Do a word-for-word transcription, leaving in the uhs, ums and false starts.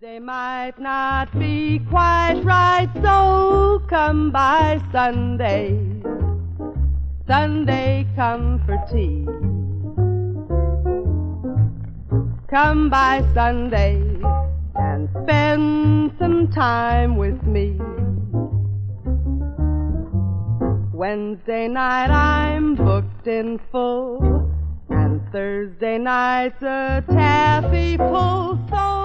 Tuesday might not be quite right, so come by Sunday. Sunday, come for tea. Come by Sunday and spend some time with me. Wednesday night I'm booked in full, and Thursday night's a taffy pull, so